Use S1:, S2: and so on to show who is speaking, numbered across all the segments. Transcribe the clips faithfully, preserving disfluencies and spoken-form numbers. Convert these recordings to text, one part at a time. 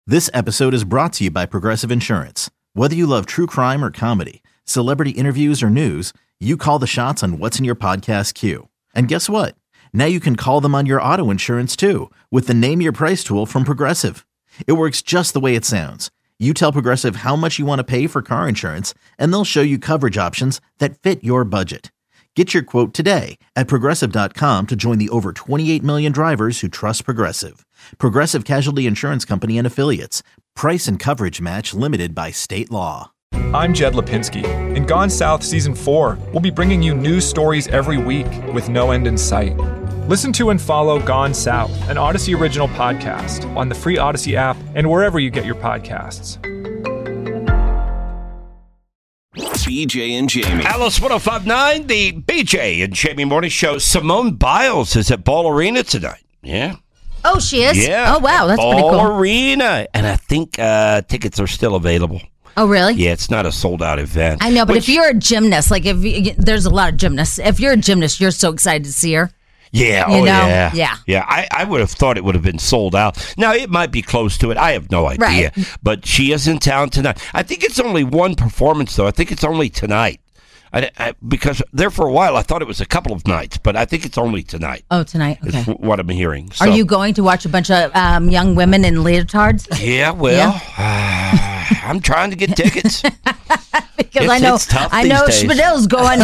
S1: This episode is brought to you by Progressive Insurance. Whether you love true crime or comedy, celebrity interviews or news, you call the shots on what's in your podcast queue. And guess what? Now you can call them on your auto insurance too with the Name Your Price tool from Progressive. It works just the way it sounds. You tell Progressive how much you want to pay for car insurance, and they'll show you coverage options that fit your budget. Get your quote today at Progressive dot com to join the over twenty-eight million drivers who trust Progressive. Progressive Casualty Insurance Company and Affiliates. Price and coverage match limited by state law.
S2: I'm Jed Lipinski. In Gone South Season four, we'll be bringing you news stories every week with no end in sight. Listen to and follow Gone South, an Odyssey original podcast on the free Odyssey app and wherever you get your podcasts.
S3: B J and Jamie.
S4: Alice one oh five point nine, the B J and Jamie Morning Show. Simone Biles is at Ball Arena tonight. Yeah.
S5: Oh, she is?
S4: Yeah.
S5: Oh, wow. That's
S4: Ball
S5: pretty cool.
S4: Ball Arena. And I think uh, tickets are still available.
S5: Oh, really?
S4: Yeah, it's not a sold-out event.
S5: I know, but
S4: Which,
S5: if you're a gymnast, like if you, there's a lot of gymnasts. If you're a gymnast, you're so excited to see her.
S4: Yeah,
S5: You
S4: oh,
S5: know?
S4: yeah.
S5: Yeah.
S4: Yeah, I, I would have thought it would have been sold out. Now, it might be close to it. I have no idea.
S5: Right.
S4: But she is in town tonight. I think it's only one performance, though. I think it's only tonight. I, I, because there for a while, I thought it was a couple of nights, but I think it's only tonight.
S5: Oh, tonight. Okay.
S4: Is what I'm hearing. So,
S5: Are you going to watch a bunch of um, young women in leotards?
S4: Yeah, well, Uh, I'm trying to get tickets.
S5: Because
S4: It's-
S5: I know,
S4: it's tough
S5: I
S4: these
S5: know
S4: days.
S5: Spadill's going.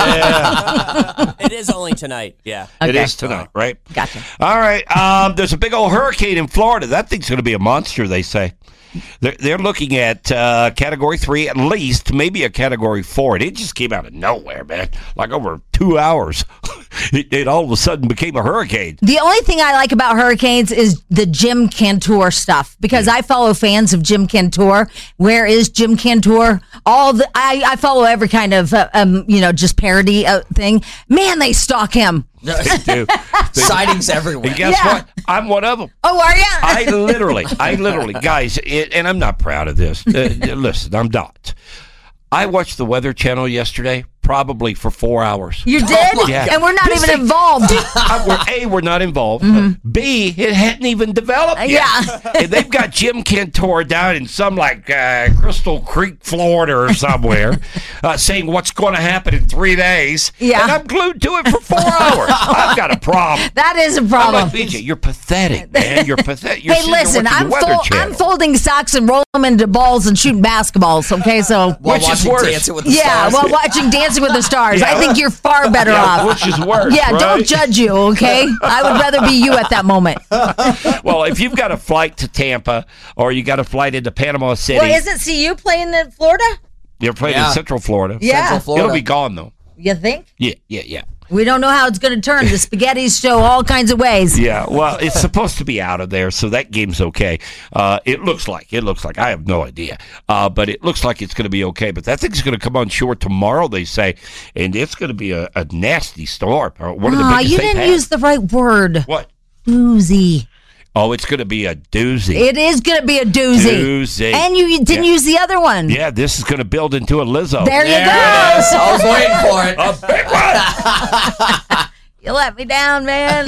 S4: Yeah,
S6: It is only tonight. Yeah.
S4: it
S5: Okay.
S4: is tonight, right?
S5: Gotcha.
S4: All right. Um, there's a big old hurricane in Florida. That thing's going to be a monster, they say. They're, they're looking at uh, Category three at least, maybe a Category four. And it just came out of nowhere, man. Like over two hours. it, it all of a sudden became a hurricane.
S5: The only thing I like about hurricanes is the Jim Cantor stuff, because I follow fans of Jim Cantor. Where is Jim Cantor? All the I, I follow every kind of uh, um you know just parody uh, thing. Man, they stalk him.
S4: They do. They-
S6: Sightings everywhere.
S4: And guess
S5: Yeah.
S4: what? I'm one of them.
S5: Oh, are you?
S4: I literally, I literally, guys, it, and I'm not proud of this. Uh, listen, I'm not. I watched the Weather Channel yesterday, probably for four hours.
S5: You did?
S4: Yeah.
S5: And we're not
S4: This
S5: even
S4: thing-
S5: involved.
S4: Uh, we're, A, we're not involved. B, it hadn't even developed yet.
S5: Yeah.
S4: And they've got Jim Cantor down in some like uh, Crystal Creek, Florida or somewhere, uh, saying what's going to happen in three days.
S5: Yeah.
S4: And I'm glued to it for four hours. I've got a problem.
S5: That is a
S4: I'm
S5: problem.
S4: like, B J, you're pathetic, man. You're pathetic. You're
S5: Hey,
S4: sitting there
S5: listen,
S4: watching
S5: I'm,
S4: the Weather
S5: fol-
S4: Channel.
S5: I'm folding socks and rolling them into balls and shooting basketballs, okay? So,
S6: While
S4: Which is
S6: watching
S4: worse?
S6: Dancing with the
S5: yeah,
S6: Stars.
S5: while watching Dancing with the Stars.
S4: Yeah.
S5: I think you're far better
S4: Yeah,
S5: off.
S4: which is worse,
S5: Yeah, don't
S4: right?
S5: judge you, okay? I would rather be you at that moment.
S4: Well, if you've got a flight to Tampa or you got a flight into Panama City,
S5: Well, isn't C U playing in Florida?
S4: you're playing
S6: Yeah.
S4: in Central Florida.
S5: Yeah.
S6: Central Florida.
S4: It'll be gone, though.
S5: You think?
S4: Yeah, yeah, yeah.
S5: We don't know how it's going to turn. The spaghettis show all kinds of ways.
S4: Yeah, well, it's supposed to be out of there, so that game's okay. Uh, it looks like. It looks like. I have no idea. Uh, but it looks like it's going to be okay. But that thing's going to come on shore tomorrow, they say, and it's going to be a, a nasty storm. uh, One of the
S5: Aw,
S4: biggest
S5: you
S4: they've
S5: didn't
S4: had.
S5: use the right word.
S4: What?
S5: Doozy.
S4: Oh, it's going to be a doozy.
S5: It is going to be a doozy.
S4: Doozy.
S5: And you, you didn't
S4: Yeah.
S5: use the other one.
S4: Yeah, this is going to build into a Lizzo.
S5: There you
S6: There
S5: go.
S6: it is. I was waiting for it.
S4: A big one!
S5: You let me down, man.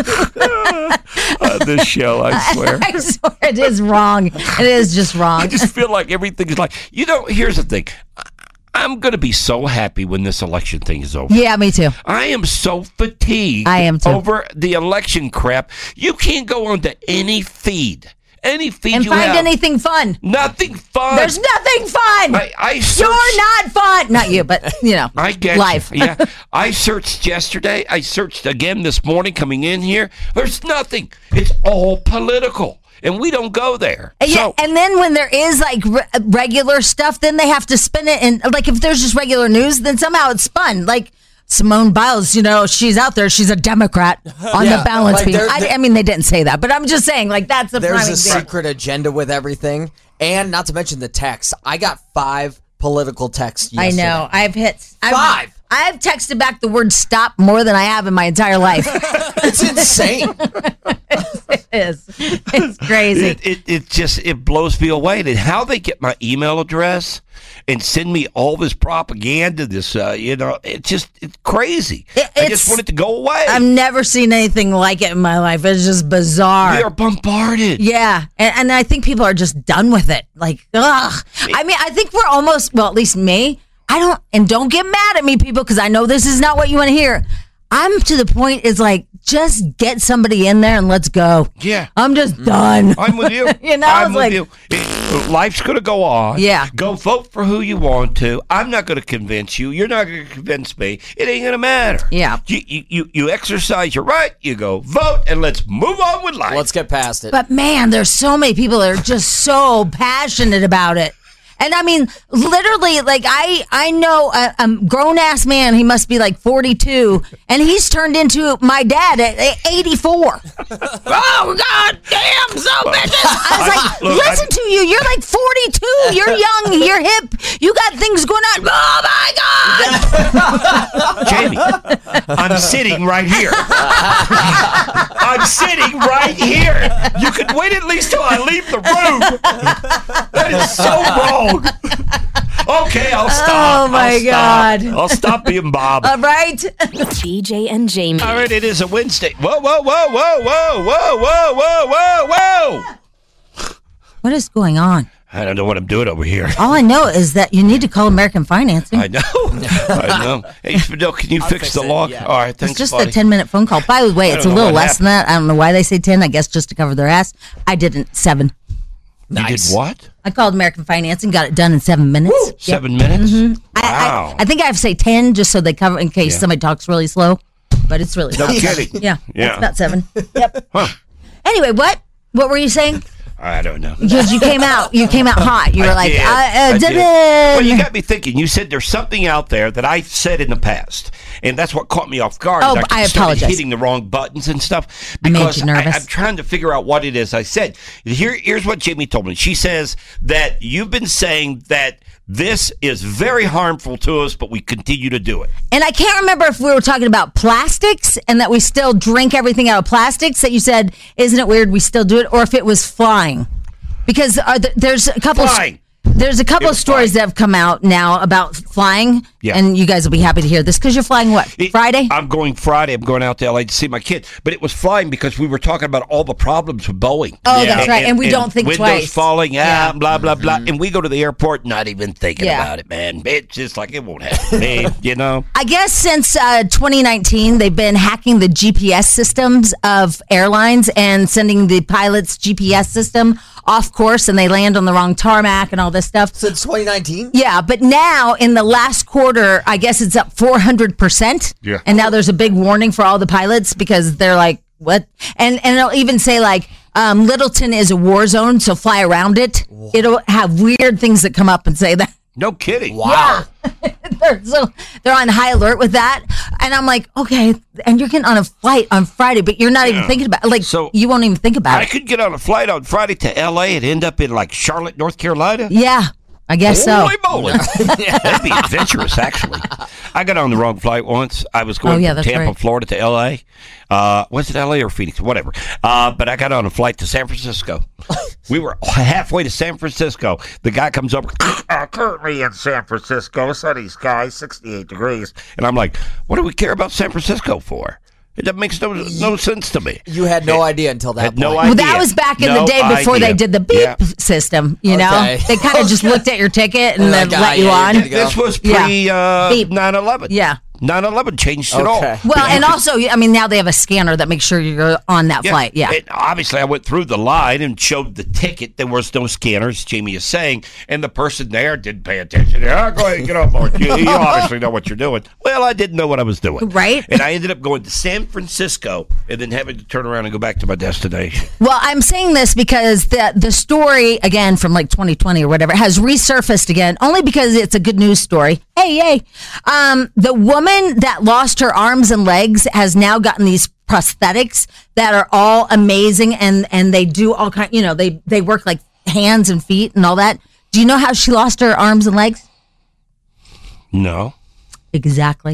S4: uh, this show, I swear.
S5: I swear it is wrong. It is just wrong.
S4: I just feel like everything's like, you know, here's the thing. I- I'm going to be so happy when this election thing is over.
S5: Yeah, me too.
S4: I am so fatigued
S5: I am too.
S4: over the election crap. You can't go onto any feed. Any feed
S5: And
S4: you
S5: find
S4: have.
S5: anything fun.
S4: Nothing fun.
S5: There's nothing fun.
S4: I, I searched,
S5: You're not fun. Not you, but, you know,
S4: I get
S5: life.
S4: you. Yeah, I searched yesterday. I searched again this morning coming in here. There's nothing. It's all political. And we don't go there.
S5: And, yeah,
S4: So,
S5: and then when there is like re- regular stuff, then they have to spin it. And like if there's just regular news, then somehow it's spun. Like Simone Biles, you know, she's out there. She's a Democrat on
S6: Yeah,
S5: the balance
S6: like
S5: beam.
S6: there-
S5: I,
S6: there-
S5: I mean, they didn't say that, but I'm just saying, like that's a
S6: There's
S5: prime
S6: a
S5: example.
S6: secret agenda with everything. And not to mention the texts. I got five political texts
S5: I
S6: yesterday.
S5: know. I've hit I've,
S6: Five.
S5: I've texted back the word stop more than I have in my entire life.
S6: It's insane.
S5: It is. It's crazy.
S4: It, it it just it blows me away. And how they get my email address and send me all this propaganda, this uh, you know, it just it's crazy.
S5: It,
S4: I
S5: it's,
S4: just want it to go away.
S5: I've never seen anything like it in my life. It's just bizarre.
S4: We are bombarded.
S5: Yeah, and, and I think people are just done with it. Like, ugh. I mean, I think we're almost, well, at least me, I don't, and don't get mad at me, people, because I know this is not what you want to hear. I'm to the point, is like, just get somebody in there and let's go.
S4: Yeah.
S5: I'm just done.
S4: I'm with you.
S5: You know,
S4: I'm
S5: it's
S4: with
S5: like-
S4: you. It- life's going to go on.
S5: Yeah.
S4: Go vote for who you want to. I'm not going to convince you. You're not going to convince me. It ain't going to matter.
S5: Yeah.
S4: You, you, you, you exercise your right. You go vote, and let's move on with life.
S6: Let's get past it.
S5: But man, there's so many people that are just so passionate about it. And I mean, literally, like I, I know a, a grown ass man. He must be like forty-two, and he's turned into my dad at eighty-four. Oh God, damn, so bitches! I was like,
S4: Look,
S5: listen
S4: I-
S5: to you. You're like forty-two. You're young. You're hip. You got things going on. Oh my God,
S4: Jamie, I'm sitting right here. I'm sitting right here. You could wait at least till I leave the room. That is so wrong. Okay, I'll stop.
S5: Oh, my
S4: I'll stop.
S5: God.
S4: I'll stop being Bob.
S5: All right.
S7: B J and Jamie.
S4: All right, it is a Wednesday. Whoa, whoa, whoa, whoa, whoa, whoa, whoa, whoa, whoa, whoa.
S5: What is going on?
S4: I don't know what I'm doing over here.
S5: All I know is that you need to call American Financing.
S4: I know. I know. Hey, Fidel, can you fix,
S6: fix
S4: the
S6: it,
S4: log?
S6: yeah.
S4: All right, thanks,
S5: It's just
S4: buddy.
S5: a ten minute phone call. By the way,
S4: I
S5: it's a
S4: don't know
S5: little
S4: what
S5: less than that. I don't know why they say ten. I guess just to cover their ass. I did it in seven.
S4: You
S6: Nice.
S4: did what?
S5: I called American Financing, got it done in seven minutes. Yep.
S4: Seven minutes?
S5: I,
S4: Wow.
S5: I, I think I have to say ten just so they cover in case
S4: Yeah.
S5: somebody talks really slow. But it's really
S4: No
S5: fast.
S4: kidding.
S5: Yeah,
S4: Yeah.
S5: it's about seven. Yep.
S4: Huh.
S5: Anyway, what? What were you saying?
S4: I don't know.
S5: Because you came out, you came out hot. You were
S4: I
S5: like,
S4: did.
S5: I,
S4: I
S5: uh,
S4: did.
S5: did
S4: Well, you
S5: it.
S4: got me thinking. You said there's something out there that I've said in the past, and that's what caught me off guard.
S5: Oh,
S4: is
S5: I
S4: started
S5: apologize.
S4: Hitting the wrong buttons and stuff
S5: I made
S4: because
S5: you nervous.
S4: I'm trying to figure out what it is I said. Here, here's what Jamie told me. She says that you've been saying that this is very harmful to us, but we continue to do it.
S5: And I can't remember if we were talking about plastics and that we still drink everything out of plastics that you said, isn't it weird we still do it? Or if it was flying. Because are the, there's a couple
S4: Flying.
S5: there's a couple
S4: It
S5: of
S4: was
S5: stories
S4: flying.
S5: that have come out now about flying.
S4: Yeah.
S5: And you guys will be happy to hear this because you're flying what?
S4: It-
S5: Friday?
S4: I'm going Friday. I'm going out to L A to see my kid. But it was flying because we were talking about all the problems with Boeing.
S5: Oh, that's right. And we don't think
S4: windows
S5: twice.
S4: falling, ah,
S5: Yeah.
S4: blah, blah, blah. And we go to the airport not even thinking
S5: Yeah.
S4: about it, man. It's just like it won't happen to me, you know?
S5: I guess since uh, twenty nineteen, they've been hacking the G P S systems of airlines and sending the pilot's G P S system off course and they land on the wrong tarmac and all this stuff.
S6: Since twenty nineteen?
S5: Yeah, but now in the last quarter, I guess it's up four hundred percent.
S4: Yeah.
S5: And now there's a big warning for all the pilots because they're like, what? And and it'll even say like, um, Littleton is a war zone, so fly around it. It'll have weird things that come up and say that.
S4: No kidding.
S6: Wow.
S5: they're, so they're on high alert with that. And I'm like, okay, and you're getting on a flight on Friday, but you're not even thinking about it. Like,
S4: So,
S5: you won't even think about
S4: I
S5: it.
S4: could get on a flight on Friday to L A and end up in like Charlotte, North Carolina.
S5: Yeah, I guess so.
S4: Holy moly. That'd be adventurous, actually. I got on the wrong flight once. I was going
S5: Oh, yeah,
S4: from
S5: that's
S4: Tampa,
S5: right.
S4: Florida to L A. Uh, was it L A or Phoenix? Whatever. Uh, but I got on a flight to San Francisco. We were halfway to San Francisco. The guy comes over, uh, currently in San Francisco, sunny skies, sixty-eight degrees. And I'm like, what do we care about San Francisco for? It that makes no no sense to me.
S6: You had no idea until that
S4: Had
S6: point.
S4: no
S5: Well, that
S4: idea.
S5: was back in
S4: No
S5: the day before
S4: idea.
S5: they did the beep
S4: Yeah.
S5: system, you know?
S6: Okay.
S5: They kind of just looked at your ticket and
S6: Like,
S5: then
S6: ah,
S5: let you
S6: yeah,
S5: on.
S6: you're good to go.
S4: This was
S5: Yeah.
S4: pre uh,
S5: Beep.
S4: nine eleven.
S5: Yeah.
S4: nine eleven changed it all.
S6: Okay.
S5: Well,
S4: But you
S5: and
S4: could-
S5: also, I mean, now they have a scanner that makes sure you're on that flight. Yeah.
S4: And obviously, I went through the line and showed the ticket. There was no scanners, Jamie is saying, and the person there didn't pay attention. Yeah, go ahead and get on board. You, you obviously know what you're doing. Well, I didn't know what I was doing.
S5: Right.
S4: And I ended up going to San Francisco and then having to turn around and go back to my destination.
S5: Well, I'm saying this because the the story again from like twenty twenty or whatever has resurfaced again, only because it's a good news story. Hey, yay! Um, the woman that lost her arms and legs has now gotten these prosthetics that are all amazing, and and they do all kind. You know, they they work like hands and feet and all that. Do you know how she lost her arms and legs?
S4: No.
S5: Exactly.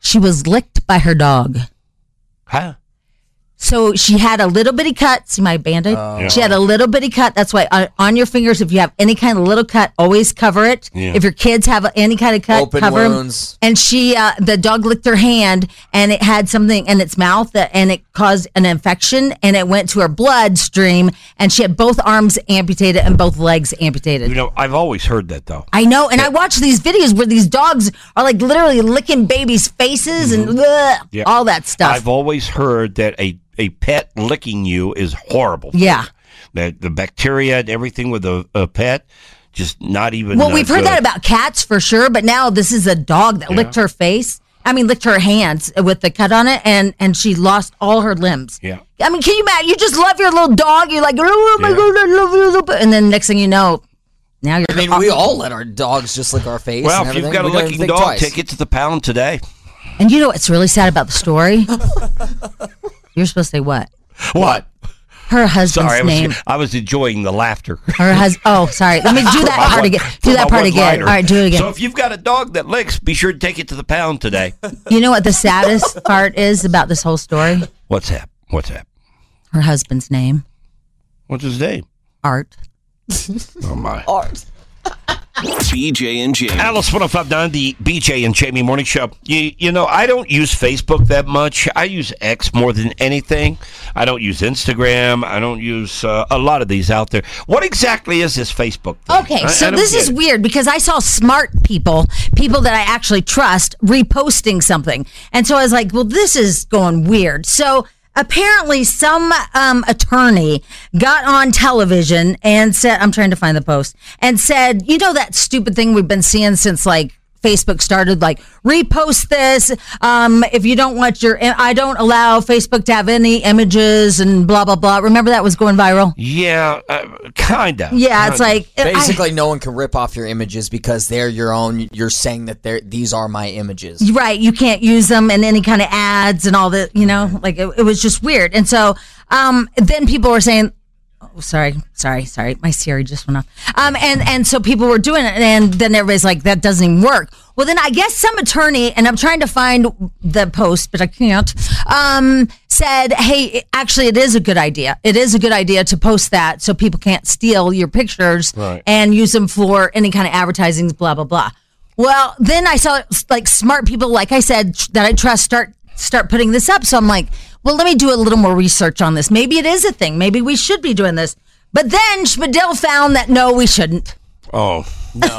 S5: she was licked by her dog.
S4: Huh?
S5: So she had a little bitty cut. See my Band-Aid?
S4: Yeah.
S5: She had a little bitty cut. That's why on, on your fingers, if you have any kind of little cut, always cover it.
S4: Yeah.
S5: If your kids have any kind of cut,
S6: Open
S5: cover 'em.
S6: wounds.
S5: And she, uh, the dog licked her hand, and it had something in its mouth, that, and it caused an infection, and it went to her bloodstream, and she had both arms amputated and both legs amputated.
S4: You know, I've always heard that, though.
S5: I know, and I watch these videos where these dogs are like literally licking babies' faces and ugh,
S4: Yeah.
S5: all that stuff.
S4: I've always heard that a, a pet licking you is horrible. for
S5: Yeah.
S4: you. That the bacteria and everything with a, a pet, just not even.
S5: Well,
S4: uh,
S5: we've heard
S4: good.
S5: that about cats for sure, but now this is a dog that licked her face. I mean, licked her hands with the cut on it, and and she lost all her limbs.
S4: Yeah.
S5: I mean, can you imagine? You just love your little dog. You're like, oh my
S4: Yeah.
S5: god, I love you, little bit. And then next thing you know, now you're.
S6: I mean, we all let our dogs just lick our face.
S4: Well,
S6: and
S4: if you've
S6: everything.
S4: got a
S6: We don't even
S4: licking
S6: think
S4: dog,
S6: twice.
S4: take it to the pound today.
S5: And you know what's really sad about the story? You're supposed to say what?
S4: What?
S5: Her husband's
S4: Sorry, I was,
S5: name.
S4: I was enjoying the laughter.
S5: Her husband. Oh, sorry. Let me do that
S4: My
S5: part
S4: one-
S5: again.
S4: for
S5: Do
S4: my
S5: that part again.
S4: one-liner.
S5: All right, do it again.
S4: So if you've got a dog that licks, be sure to take it to the pound today.
S5: You know what the saddest part is about this whole story?
S4: What's that? What's that?
S5: Her husband's name,
S4: What's his name?
S5: Art.
S4: Oh, my.
S6: Art.
S3: B J and Jamie.
S4: Alice one oh five point nine, the B J and Jamie Morning Show. You, you know, I don't use Facebook that much. I use X more than anything. I don't use Instagram. I don't use uh, a lot of these out there. What exactly is this Facebook thing?
S5: Okay,
S4: I-
S5: so
S4: I don't
S5: this
S4: get
S5: is
S4: it.
S5: weird because I saw smart people, people that I actually trust, reposting something. And so I was like, well, this is going weird. So apparently some um, attorney got on television and said, I'm trying to find the post, and said, you know that stupid thing we've been seeing since like Facebook started, like repost this. Um, if you don't want your, I don't allow Facebook to have any images and blah, blah, blah. Remember that was going viral?
S4: Yeah, uh, kind of.
S5: Yeah, it's like I-
S6: Basically, no one can rip off your images because they're your own. You're saying that they're these are my images.
S5: Right, you can't use them in any kind of ads and all that, you know, like it, it was just weird. And so um, then people were saying, oh, sorry, sorry, sorry, my Siri just went off. Um, and, and so people were doing it, and then everybody's like, that doesn't even work. Well, then I guess some attorney, and I'm trying to find the post, but I can't, um, said, hey, actually, it is a good idea. It is a good idea to post that so people can't steal your pictures
S4: Right.
S5: and use them for any kind of advertising, blah, blah, blah. Well, then I saw like smart people, like I said, that I trust start start putting this up. So I'm like, well, let me do a little more research on this. Maybe it is a thing. Maybe we should be doing this. But then Schmidl found that no, we shouldn't.
S4: Oh,
S8: No.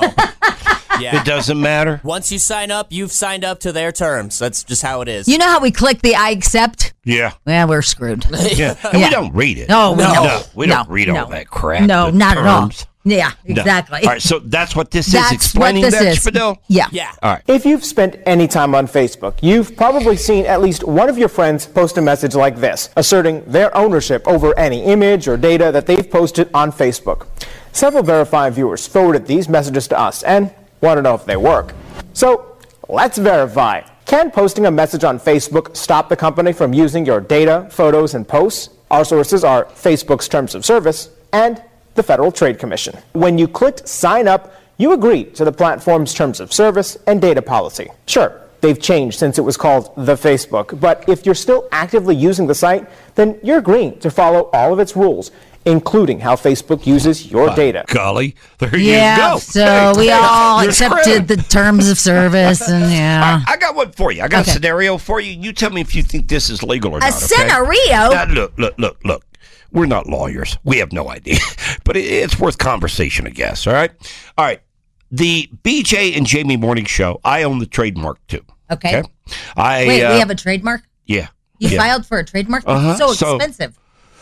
S8: Yeah.
S4: it doesn't matter.
S8: Once you sign up, you've signed up to their terms. That's just how it is.
S5: You know how we click the I accept?
S4: Yeah,
S5: Well, we're screwed.
S4: yeah. And
S5: Yeah.
S4: we don't read it.
S5: No, we
S4: no,
S5: don't.
S4: we don't
S5: No,
S4: read
S5: no.
S4: all that crap.
S5: No,
S4: the
S5: not at all.
S4: terms.
S5: Yeah,
S4: No.
S5: exactly.
S4: All right, so that's what this
S5: That's
S4: is explaining
S5: what this
S4: that,
S5: is.
S4: Spadil?
S5: Yeah.
S8: Yeah.
S4: All right.
S9: If you've spent any time on Facebook, you've probably seen at least one of your friends post a message like this, asserting their ownership over any image or data that they've posted on Facebook. Several Verify viewers forwarded these messages to us and want to know if they work. So, let's verify. Can posting a message on Facebook stop the company from using your data, photos, and posts? Our sources are Facebook's Terms of Service and the Federal Trade Commission. When you clicked sign up, you agreed to the platform's terms of service and data policy. Sure, they've changed since it was called the Facebook, but if you're still actively using the site, then you're agreeing to follow all of its rules, including how Facebook uses your data.
S4: Golly, there
S5: Yeah,
S4: you go.
S5: so
S4: Hey,
S5: we all
S4: you're
S5: accepted
S4: screwed.
S5: the terms of service, and yeah.
S4: I got one for you. I got
S5: Okay.
S4: a scenario for you. You tell me if you think this is legal or
S5: A
S4: not. okay?
S5: scenario?
S4: Now, look, look, look, look. We're not lawyers. We have no idea. But it, it's worth conversation, I guess. All right? All right. The B J and Jamie Morning Show, I own the trademark too.
S5: Okay.
S4: I,
S5: Wait,
S4: uh,
S5: we have a trademark?
S4: yeah.
S5: You
S4: yeah.
S5: filed for a trademark?
S4: Uh-huh.
S5: So
S4: So-
S5: expensive.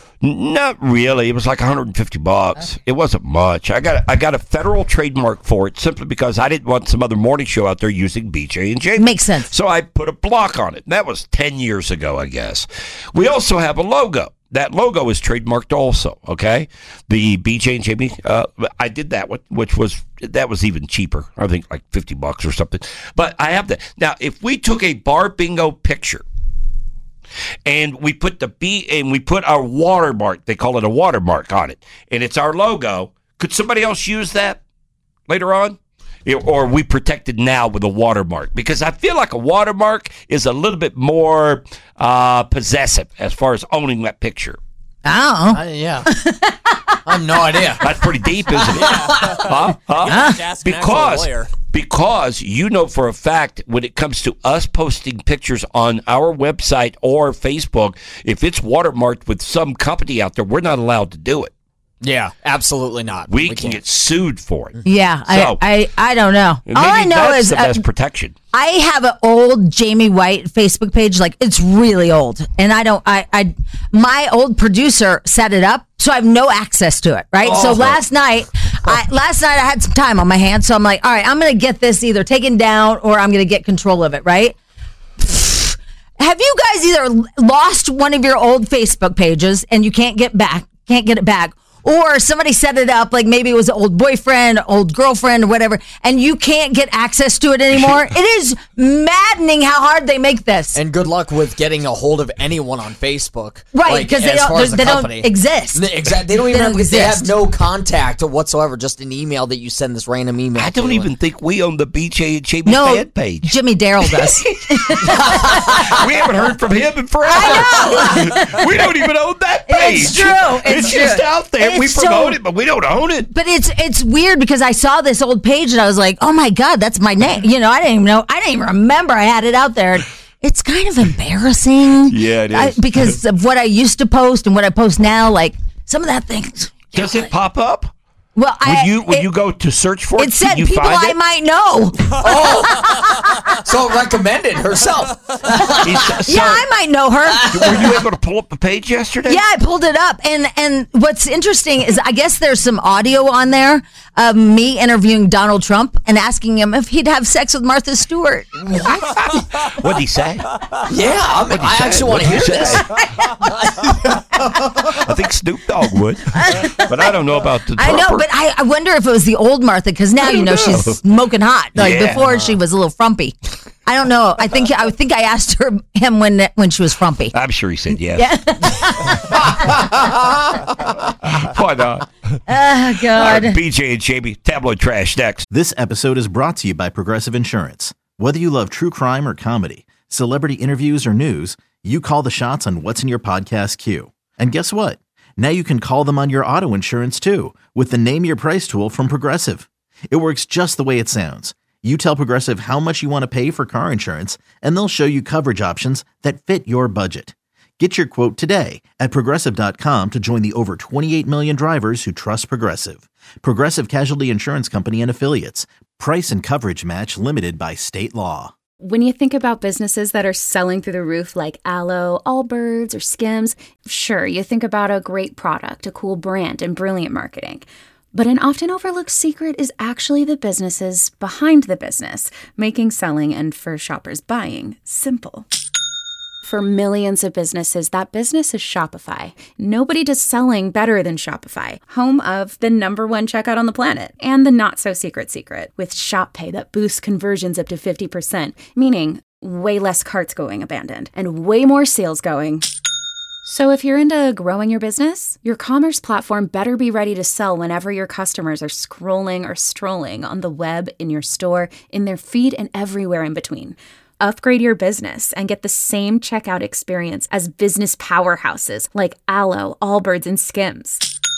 S4: Not really. It was like one hundred fifty bucks. It wasn't much. I got I got a federal trademark for it simply because I didn't want some other morning show out there using B J and Jamie.
S5: Makes sense.
S4: So I put a block on it. That was ten years ago, I guess. We also have a logo. That logo is trademarked also, okay? The B J and Jamie, uh, I did that one, which was, that was even cheaper. I think like fifty bucks or something. But I have that. Now, if we took a bar bingo picture and we put the B and we put our watermark, they call it a watermark on it, and it's our logo, could somebody else use that later on? or are we protected now with a watermark? Because I feel like a watermark is a little bit more uh, possessive as far as owning that picture.
S5: Oh.
S6: Uh, yeah. I have no idea.
S4: That's pretty deep, isn't it? Huh? Huh?
S8: Ask an actual
S4: Because,
S8: lawyer.
S4: because you know for a fact when it comes to us posting pictures on our website or Facebook, if it's watermarked with some company out there, we're not allowed to do it.
S6: Yeah, absolutely not.
S4: We,
S6: We
S4: can
S6: can't.
S4: get sued for it.
S5: Yeah,
S4: So-
S5: I, I I don't know.
S4: Maybe
S5: All I know
S4: that's
S5: is
S4: the
S5: uh,
S4: best protection.
S5: I have an old Jamie White Facebook page, like it's really old, and I don't. I, I my old producer set it up, so I have no access to it. Right. So last night, I last night I had some time on my hands, so I'm like, all right, I'm gonna get this either taken down or I'm gonna get control of it. Right. Have you guys either lost one of your old Facebook pages and you can't get back, can't get it back? Or somebody set it up, like maybe it was an old boyfriend, old girlfriend, or whatever, and you can't get access to it anymore. It is maddening how hard they make this.
S6: And good luck with getting a hold of anyone on Facebook.
S5: Right,
S6: like,
S5: 'cause they
S6: as
S5: don't-
S6: far as the
S5: they don't
S6: company.
S5: exist.
S6: Exactly. They don't even
S5: They don't
S6: have, they have
S5: exist.
S6: no contact whatsoever, just an email that you send this random email
S4: I don't
S6: to.
S4: even think we own the B J and Jamie
S5: no,
S4: fan page.
S5: Jimmy Darrell does.
S4: We haven't heard from him in forever. I know. We don't even own that page.
S5: It's true. It's,
S4: It's just
S5: true.
S4: out there. We
S5: It's
S4: promote
S5: so-
S4: it, but we don't own it.
S5: But it's it's weird because I saw this old page and I was like, oh my God, that's my name. You know, I didn't even know. I didn't even remember I had it out there. It's kind of embarrassing.
S4: Yeah, it is.
S5: I, because of what I used to post and what I post now. Like some of that things.
S4: Does it pop up?
S5: Well,
S4: When
S5: I
S4: you when
S5: it,
S4: you go to search for it,
S5: it said
S4: can you
S5: people
S4: find
S5: I
S4: it?
S5: might know.
S6: So recommended herself.
S4: Is- so,
S5: Yeah, I might know her.
S4: were you able to pull up the page yesterday?
S5: Yeah, I pulled it up, and and what's interesting is I guess there's some audio on there of me interviewing Donald Trump and asking him if he'd have sex with Martha Stewart.
S4: What'd he say?
S6: Yeah, I'm,
S4: What'd he
S6: I
S4: say?
S6: actually want to hear
S4: What'd he
S6: this.
S4: say? I think Snoop Dogg would, but I don't know about the
S5: I know,
S4: Trumper.
S5: but I, I wonder if it was the old Martha because now you know,
S4: know.
S5: she's smoking hot. Like
S4: Yeah.
S5: before, she was a little frumpy. I don't know. I think I think I asked her him when when she was frumpy.
S4: I'm sure he said yes.
S5: Yeah.
S4: Why not?
S5: Oh
S4: All
S5: God.
S4: right, B J and Jamie, tabloid trash next.
S1: This episode is brought to you by Progressive Insurance. Whether you love true crime or comedy, celebrity interviews or news, you call the shots on what's in your podcast queue. And guess what? Now you can call them on your auto insurance too with the Name Your Price tool from Progressive. It works just the way it sounds. You tell Progressive how much you want to pay for car insurance, and they'll show you coverage options that fit your budget. Get your quote today at Progressive dot com to join the over twenty-eight million drivers who trust Progressive. Progressive Casualty Insurance Company and Affiliates. Price and coverage match limited by state law.
S7: When you think about businesses that are selling through the roof like Aloe, Allbirds, or Skims, sure, you think about a great product, a cool brand, and brilliant marketing. But an often overlooked secret is actually the businesses behind the business, making selling and for shoppers buying simple. For millions of businesses, that business is Shopify. Nobody does selling better than Shopify, home of the number one checkout on the planet and the not-so-secret secret with Shop Pay that boosts conversions up to fifty percent, meaning way less carts going abandoned and way more sales going. So if you're into growing your business, your commerce platform better be ready to sell whenever your customers are scrolling or strolling on the web, in your store, in their feed, and everywhere in between. Upgrade your business and get the same checkout experience as business powerhouses like Aloe, Allbirds, and Skims.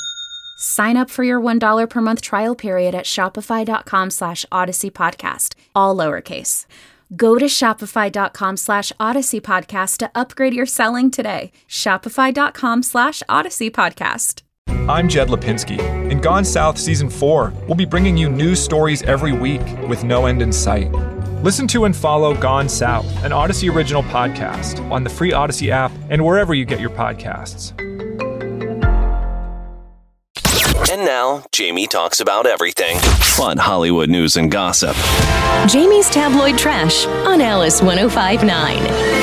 S7: Sign up for your one dollar per month trial period at shopify.com slash Odyssey Podcast, all lowercase. Go to shopify.com slash Odyssey Podcast to upgrade your selling today. Shopify.com slash Odyssey Podcast.
S2: I'm Jed Lipinski. In Gone South Season four, we'll be bringing you news stories every week with no end in sight. Listen to and follow Gone South, an Odyssey original podcast, on the free Odyssey app and wherever you get your podcasts.
S3: And now, Jamie talks about everything. Fun Hollywood news and gossip.
S7: Jamie's Tabloid Trash on Alice one oh five point nine.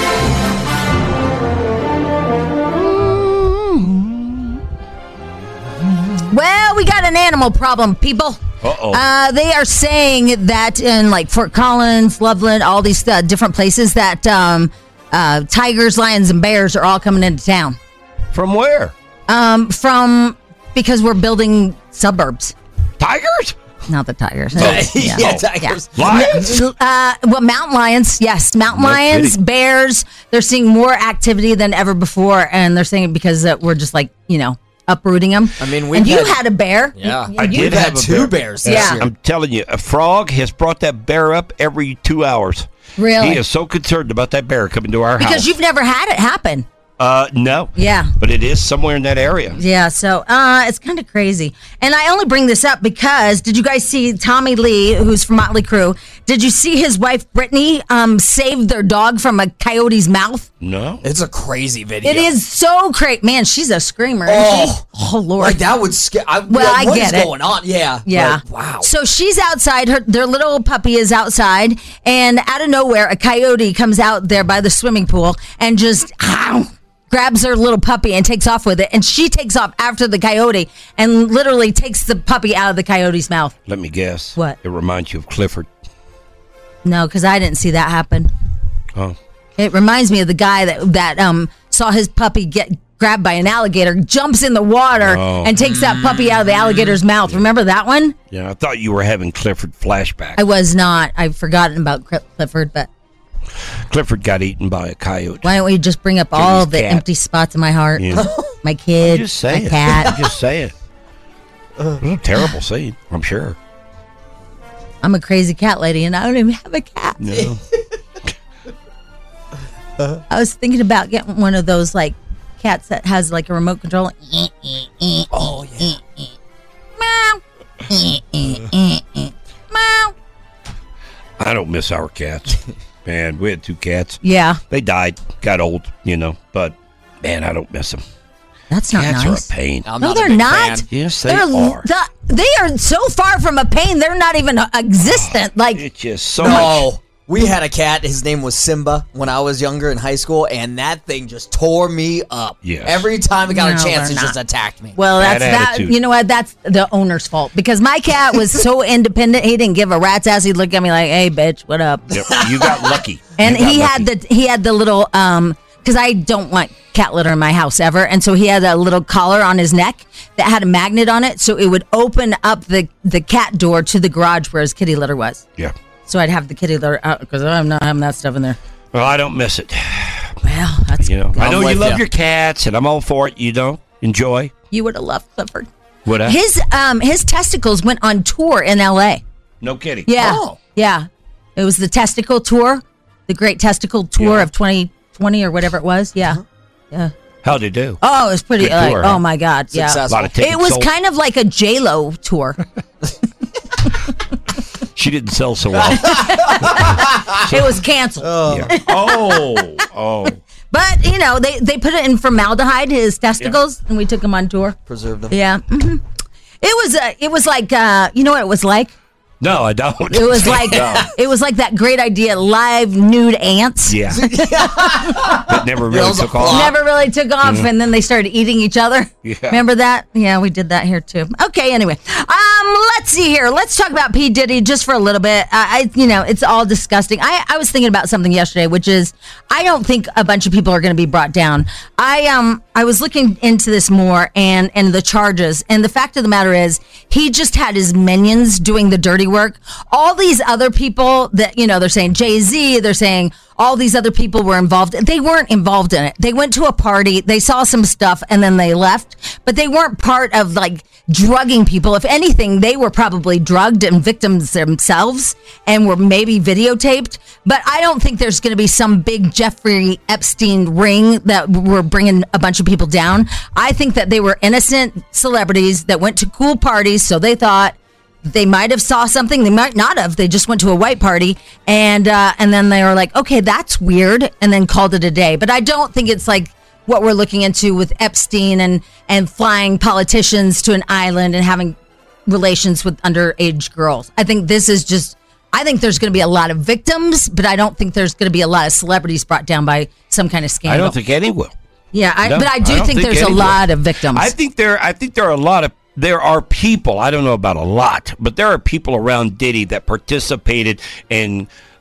S5: Well, we got an animal problem, people.
S4: Uh-oh.
S5: Uh, they are saying that in like Fort Collins, Loveland, all these uh, different places that um, uh, tigers, lions, and bears are all coming into town.
S4: From where?
S5: Um, from because we're building suburbs.
S4: Tigers?
S5: not the tigers.
S6: yeah, yeah, tigers.
S4: Lions?
S5: Uh, well, mountain lions, yes, mountain
S4: No
S5: lions,
S4: kidding.
S5: bears. They're seeing more activity than ever before, and they're saying because uh, we're just like you know uprooting them.
S6: I mean, we
S5: and you
S6: had-
S5: had a bear.
S6: Yeah.
S5: You-
S4: I
S5: you-
S4: did
S6: We've
S4: have
S6: had
S4: a
S6: two
S4: bear.
S6: bears
S5: Yeah.
S6: this year.
S4: I'm telling you, a frog has brought that bear up every two hours.
S5: Really?
S4: He is so concerned about that bear coming to our
S5: because
S4: house.
S5: you've never had it happen.
S4: Uh, no.
S5: Yeah.
S4: But it is somewhere in that area.
S5: Yeah, so uh, it's kind of crazy. And I only bring this up because did you guys see Tommy Lee, who's from Motley Crue? Did you see his wife Brittany um, save their dog from a coyote's mouth?
S4: No.
S6: It's a crazy video.
S5: It is so crazy. Man, she's a screamer. isn't
S6: Oh.
S5: she? Oh Lord.
S6: Like, that would scare. I,
S5: Well,
S6: like,
S5: I
S6: what
S5: get
S6: is
S5: it.
S6: going on? Yeah.
S5: Yeah.
S6: Like, wow.
S5: So she's outside. Her their little puppy is outside, and out of nowhere, a coyote comes out there by the swimming pool and just ow, grabs her little puppy and takes off with it. And she takes off after the coyote and literally takes the puppy out of the coyote's mouth.
S4: Let me guess.
S5: What?
S4: It reminds you of Clifford.
S5: No, because I didn't see that happen.
S4: Oh.
S5: It reminds me of the guy that that um saw his puppy get grabbed by an alligator, jumps in the water,
S4: Oh.
S5: and takes that puppy out of the alligator's mouth. Remember that one?
S4: Yeah, I thought you were having Clifford flashback.
S5: I was not. I've forgotten about Cl- Clifford, but
S4: Clifford got eaten by a coyote.
S5: why don't we just bring up all
S4: his
S5: the
S4: cat.
S5: empty spots in my heart?
S4: Yeah.
S5: My kid,
S4: Just say
S5: my
S4: it.
S5: cat.
S4: Just say it. It was a terrible scene, I'm sure.
S5: I'm a crazy cat lady, and I don't even have a cat.
S4: No.
S5: I was thinking about getting one of those like cats that has like a remote control.
S6: Oh, yeah.
S5: Meow. Meow.
S4: I don't miss our cats. Man, we had two cats.
S5: Yeah,
S4: They died, got old, you know, but man, I don't miss them.
S5: that's not
S4: Cats
S5: nice.
S4: are a pain.
S6: I'm
S5: No,
S6: not a
S5: they're
S6: big
S5: not.
S6: fan.
S4: Yes, they
S5: They're
S4: are.
S5: the- they are so far from a pain. They're not even existent. Like
S4: It's just so much.
S6: No. We had a cat. His name was Simba when I was younger in high school, and that thing just tore me up.
S4: Yes.
S6: Every time it got
S5: No,
S6: a chance,
S5: they're
S6: it just
S5: not.
S6: attacked me.
S5: Well,
S4: Bad
S5: that's that.
S4: attitude.
S5: You know what? That's the owner's fault because my cat was so independent. He didn't give a rat's ass. He'd look at me like, "Hey, bitch, what up?"
S4: Yep, you got lucky.
S5: And
S4: You got
S5: he
S4: lucky.
S5: had the he had the little um because I don't want cat litter in my house ever, and so he had a little collar on his neck that had a magnet on it, so it would open up the the cat door to the garage where his kitty litter was.
S4: Yeah.
S5: So I'd have the kitty litter out because I'm not having that stuff in there.
S4: Well, I don't miss it.
S5: Well, that's
S4: You know, I
S6: I'm
S4: know you
S6: with
S4: love
S6: ya.
S4: your cats, and I'm all for it. You know, enjoy.
S5: you would have loved Clifford.
S4: What? I?
S5: His um his testicles went on tour in L A.
S4: No kidding.
S5: Yeah.
S6: Oh.
S5: Yeah. It was the testicle tour, the great testicle tour
S4: Yeah.
S5: of twenty twenty or whatever it was. Yeah. Yeah.
S4: How'd they do?
S5: Oh, it was pretty.
S4: Good
S5: like,
S4: tour,
S5: oh
S4: huh?
S5: my God. Yeah.
S4: A
S6: Successful.
S4: lot of tickets
S5: It was
S4: sold.
S5: kind of like a J-Lo tour.
S4: She didn't sell so well.
S5: It was canceled.
S4: Yeah. Oh, oh.
S5: But, you know, they, they put it in formaldehyde, his testicles, and we took him on tour.
S6: Preserve them.
S5: Yeah. hmm It was uh, it was like, uh, you know what it was like?
S4: No, I don't.
S5: It was like it was like that great idea, live nude ants.
S4: Yeah. That never really
S6: Bill's a
S4: took off.
S6: flop.
S5: Never really took off, and then they started eating each other.
S4: Yeah.
S5: Remember that? Yeah, we did that here too. Okay, anyway, um, let's see here. Let's talk about P. Diddy just for a little bit. I, I you know, it's all disgusting. I, I was thinking about something yesterday, which is I don't think a bunch of people are going to be brought down. I um, I was looking into this more and and the charges, and the fact of the matter is, he just had his minions doing the dirty work. All these other people that you know, they're saying Jay-Z, they're saying all these other people were involved. They weren't involved in it. They went to a party, they saw some stuff, and then they left. But they weren't part of like drugging people. If anything, they were probably drugged and victims themselves and were maybe videotaped. But I don't think there's going to be some big Jeffrey Epstein ring that we're bringing a bunch of people down. I think that they were innocent celebrities that went to cool parties, so they thought they might have saw something. They might not have. They just went to a white party, and uh, and then they were like, okay, that's weird, and then called it a day. But I don't think it's like what we're looking into with Epstein and and flying politicians to an island and having relations with underage girls. I think this is just. I think there's going to be a lot of victims, but I don't think there's going to be a lot of celebrities brought down by some kind of scandal.
S4: I don't think any will.
S5: Yeah, I,
S4: No,
S5: but I do
S4: I don't
S5: think,
S4: think
S5: there's a
S4: any
S5: lot of victims.
S4: I think there. I think there are a lot of. There are people. I don't know about a lot, but there are people around Diddy that participated in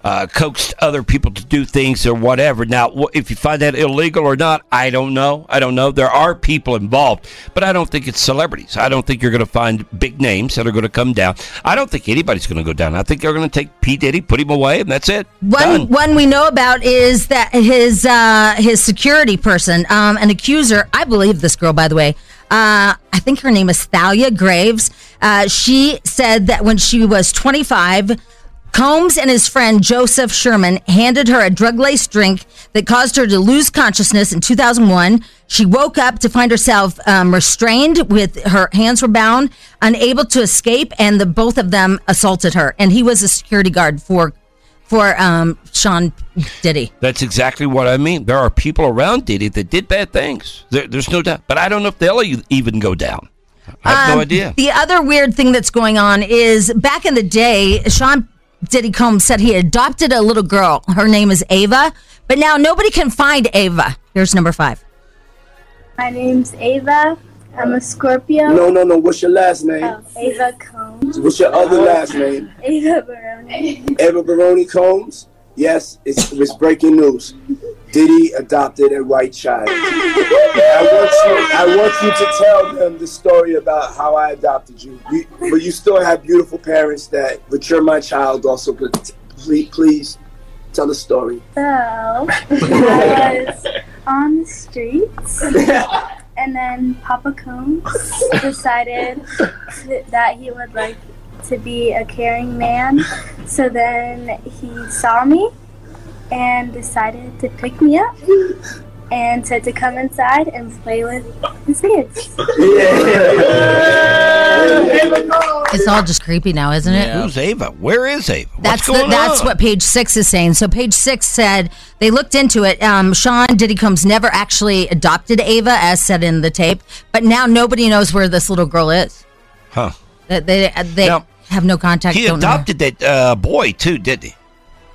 S4: uh, coaxed other people to do things or whatever. Now, wh- if you find that illegal or not, I don't know. I don't know. There are people involved, but I don't think it's celebrities. I don't think you're going to find big names that are going to come down. I don't think anybody's going to go down. I think they're going to take P. Diddy, put him away, and that's it.
S5: One
S4: Done.
S5: one we know about is that his uh, his security person, um, an accuser. I believe this girl, by the way. Uh, I think her name is Thalia Graves. Uh, she said that when she was twenty-five, Combs and his friend Joseph Sherman handed her a drug-laced drink that caused her to lose consciousness in two thousand one. She woke up to find herself um, restrained, with her hands were bound, unable to escape, and the both of them assaulted her. And he was a security guard for for um, Sean Diddy.
S4: That's exactly what I mean. There are people around Diddy that did bad things. There, there's no doubt. But I don't know if they'll e- even go down. I have
S5: Um,
S4: no idea.
S5: The other weird thing that's going on is back in the day, Sean Diddy Combs said he adopted a little girl. Her name is Ava, but now nobody can find Ava. Here's number five.
S10: My name's Ava. I'm a Scorpio.
S11: No, no, no. What's your last name?
S10: Oh, Ava Combs.
S11: What's your other last name?
S10: Ava Baroni.
S11: Ava Baroni Combs? Yes, it's, it's breaking news. Diddy adopted a white child. I want you, I want you to tell them the story about how I adopted you. you but you still have beautiful parents that, but you're my child also. But please, please tell the story.
S10: So, I was on the streets, and then Papa Combs decided to, that he would like to be a caring man. So then he saw me and decided to pick me up and said to come inside and play with his kids.
S5: It's all just creepy now, isn't it?
S4: Who's Ava? Where is Ava? What's
S5: That's
S4: going
S5: the, that's
S4: on?
S5: what page six is saying. So page six said they looked into it. Um, Sean Diddy Combs never actually adopted Ava, as said in the tape, but now nobody knows where this little girl is.
S4: Huh.
S5: They they, they
S4: Now,
S5: have no contact.
S4: He
S5: don't know her.
S4: adopted that uh, boy, too, didn't he?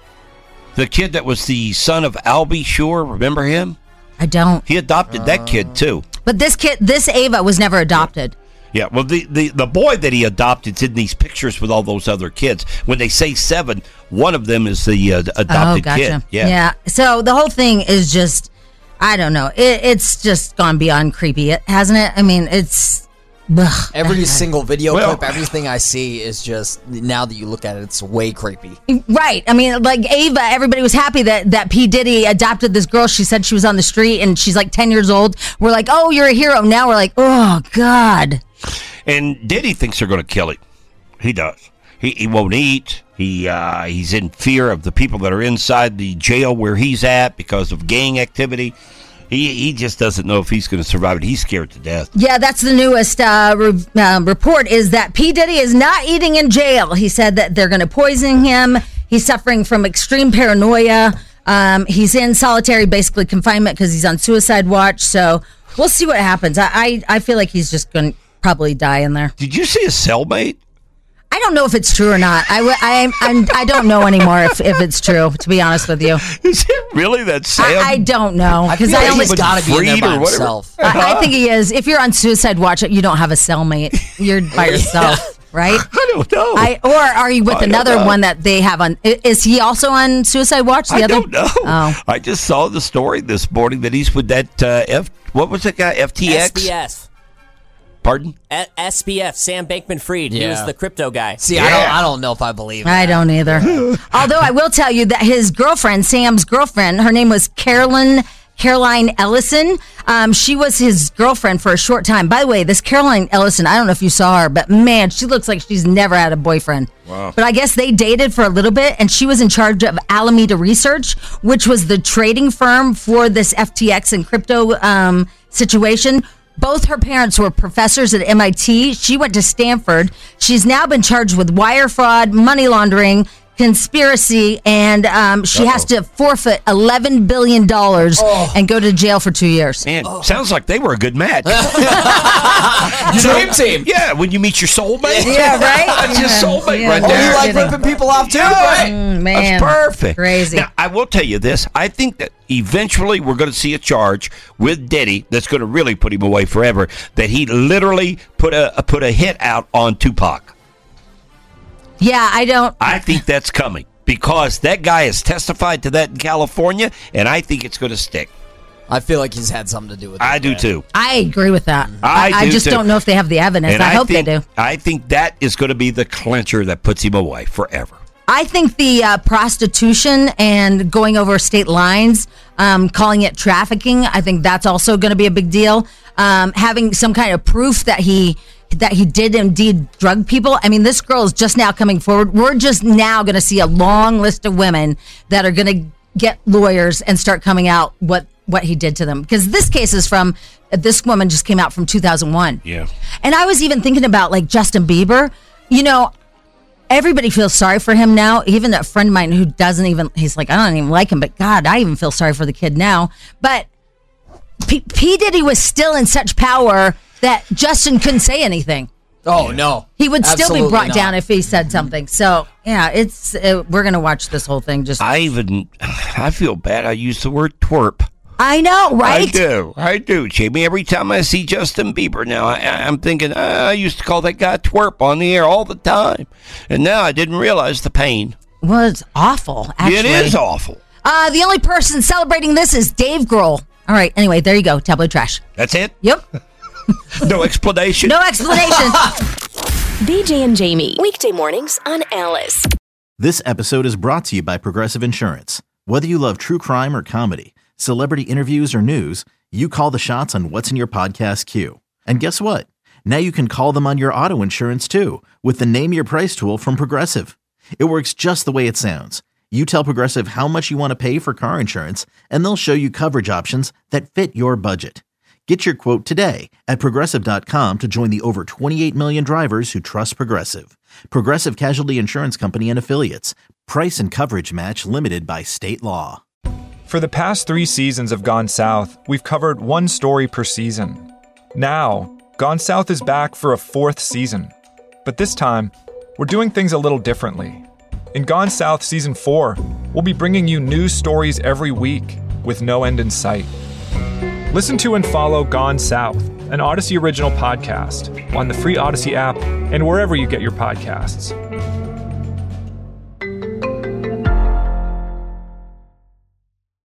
S4: The kid that was the son of Albie Shore. Remember him?
S5: I don't.
S4: He adopted that kid, too.
S5: But this kid, this Ava, was never adopted.
S4: Yeah, well, the, the, the boy that he adopted's in these pictures with all those other kids. When they say seven, one of them is the uh, adopted
S5: oh, gotcha.
S4: kid. Yeah.
S5: yeah. So the whole thing is just, I don't know. It, it's just gone beyond creepy, hasn't it? I mean, it's... Ugh.
S6: Every single video
S4: Well-
S6: clip, everything I see is just, now that you look at it, it's way creepy.
S5: Right. I mean, like Ava, everybody was happy that, that P. Diddy adopted this girl. She said she was on the street and she's like ten years old. We're like, oh, you're a hero. Now we're like, oh, God.
S4: And Diddy thinks they're going to kill him. He does. He, he won't eat. He uh, He's in fear of the people that are inside the jail where he's at because of gang activity. He he just doesn't know if he's going to survive it. He's scared to death.
S5: Yeah, that's the newest uh, re- uh, report is that P. Diddy is not eating in jail. He said that they're going to poison him. He's suffering from extreme paranoia. Um, he's in solitary, basically, confinement because he's on suicide watch. So we'll see what happens. I, I, I feel like he's just going to probably die in there.
S4: Did you see a cellmate?
S5: I don't know if it's true or not. I, I, I'm, I don't know anymore if, if it's true, to be honest with you.
S4: Is it really that Sam?
S5: I, I don't know.
S6: I feel
S5: Because
S6: like
S5: I, only,
S6: he's got to be in there
S4: freed
S6: by
S4: or whatever.
S6: himself.
S5: I, I think he is. If you're on suicide watch, you don't have a cellmate. You're by yourself, right?
S4: I don't know.
S5: I, or are you with
S4: I don't
S5: another
S4: know.
S5: one that they have on? i- Is he also on suicide watch? The
S4: I
S5: other?
S4: don't know.
S5: Oh.
S4: I just saw the story this morning that he's with that uh, F. What was that guy? F T X.
S8: S B F.
S4: Pardon?
S8: A- S B F, Sam Bankman-Fried. He
S6: Yeah.
S8: was the crypto guy.
S6: See, I don't I don't know if I believe it.
S5: I don't either. Although I will tell you that his girlfriend, Sam's girlfriend, her name was Carolyn Caroline Ellison. Um, she was his girlfriend for a short time. By the way, this Caroline Ellison, I don't know if you saw her, but man, she looks like she's never had a boyfriend.
S4: Wow.
S5: But I guess they dated for a little bit, and she was in charge of Alameda Research, which was the trading firm for this F T X and crypto um, situation. Both her parents were professors at M I T. She went to Stanford. She's now been charged with wire fraud, money laundering, conspiracy, and um, she
S4: Uh-oh.
S5: has to forfeit eleven billion dollars
S6: Oh.
S5: and go to jail for two years.
S4: Man, sounds like they were a good match.
S6: Dream team.
S4: Yeah, when you meet your soulmate.
S5: Yeah, right?
S4: That's your
S5: Yeah.
S4: soulmate
S5: Yeah.
S4: right
S5: Oh,
S6: Oh,
S4: there.
S6: you like
S5: kidding.
S6: ripping people off too?
S4: Yeah.
S6: Right?
S5: Mm, man.
S4: That's perfect.
S5: Crazy.
S4: Now, I will tell you this. I think that eventually we're going to see a charge with Diddy that's going to really put him away forever, that he literally put a, a put a hit out on Tupac.
S5: Yeah, I don't.
S4: I think that's coming. because that guy has testified to that in California, and I think it's going to stick.
S6: I feel like he's had something to do with it.
S4: I do too.
S5: I agree with that.
S4: I,
S5: I
S4: do
S5: just
S4: too.
S5: don't know if they have the evidence.
S4: And
S5: I,
S4: I
S5: hope
S4: think,
S5: they do.
S4: I think that is going to be the clincher that puts him away forever.
S5: I think the uh, prostitution and going over state lines, um, calling it trafficking, I think that's also going to be a big deal. Um, having some kind of proof that he that he did indeed drug people. I mean, this girl is just now coming forward. We're just now going to see a long list of women that are going to get lawyers and start coming out what what he did to them. Because this case is from, this woman just came out from two thousand one.
S4: Yeah.
S5: And I was even thinking about like Justin Bieber. You know, everybody feels sorry for him now. Even a friend of mine who doesn't even, he's like, I don't even like him, but God, I even feel sorry for the kid now. But P, P. Diddy was still in such power that Justin couldn't say anything.
S6: Oh, no.
S5: He would still
S6: Absolutely
S5: be brought
S6: not.
S5: down if he said something. So, yeah, it's uh, we're going to watch this whole thing. Just
S4: I even, I feel bad I used the word twerp.
S5: I know, right?
S4: I do. I do, Jamie. Every time I see Justin Bieber now, I, I'm thinking, uh, I used to call that guy twerp on the air all the time. And now I didn't realize the pain.
S5: Well, it's awful, actually.
S4: It is awful.
S5: Uh, the only person celebrating this is Dave Grohl. All right, anyway, there you go. Tabloid trash.
S4: That's it?
S5: Yep.
S4: No explanation?
S5: No explanation.
S12: B J and Jamie, weekday mornings on Alice.
S1: This episode is brought to you by Progressive Insurance. Whether you love true crime or comedy, celebrity interviews or news, you call the shots on what's in your podcast queue. And guess what? Now you can call them on your auto insurance too with the Name Your Price tool from Progressive. It works just the way it sounds. You tell Progressive how much you want to pay for car insurance, and they'll show you coverage options that fit your budget. Get your quote today at Progressive dot com to join the over twenty-eight million drivers who trust Progressive. Progressive Casualty Insurance Company and Affiliates. Price and coverage match limited by state law.
S2: For the past three seasons of Gone South, we've covered one story per season. Now, Gone South is back for a fourth season. But this time, we're doing things a little differently. In Gone South Season four, we'll be bringing you new stories every week with no end in sight. Listen to and follow Gone South, an Odyssey original podcast, on the free Odyssey app and wherever you get your podcasts.